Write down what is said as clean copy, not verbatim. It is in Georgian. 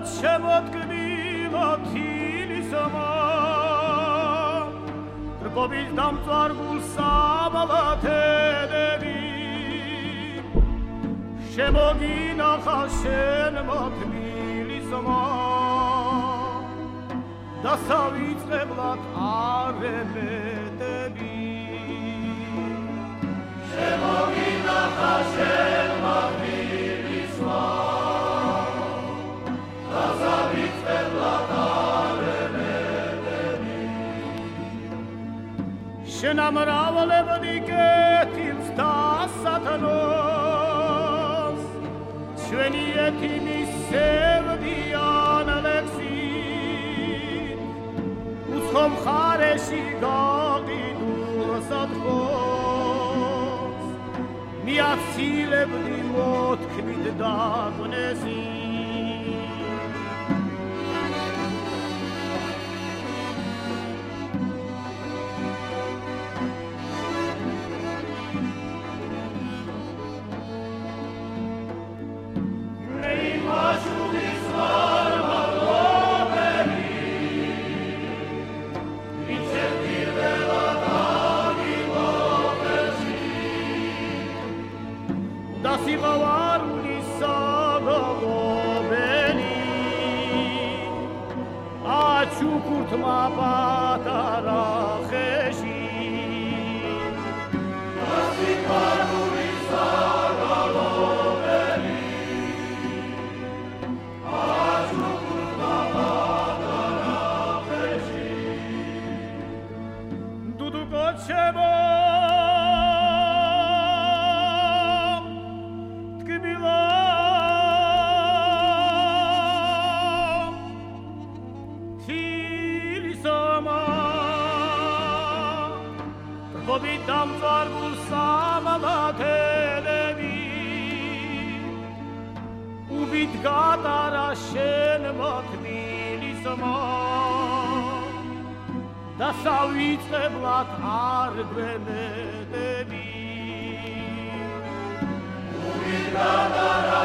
შემოდგმილო თილისმა რგობის დამწვარგულ სამალათედები შემოგინახა შენმა თბილისმა დასავიწყებლად არ ემეტები შემოგინახა შენმა თბილისმა დასავიწყებლად არ ემეტები შენ ამრავლებდი კეთილს დასათნოს ჩვენი ეთიმი სევდიან ლექსით უცხო მხარეში გაყიდულ სადღოს მიაცილებდი მოთქმით დაგვნესი ჩუქურთმა პატარა ხეში ასიფარული საგალობელი აჩუქურთმა პატარა ხეში დუდუკოჩემო დამწვარგულ სამალათედები უბით გატარა შენმა თბილისმა დასავიწყებლად არ გვემეტები უბით გატარა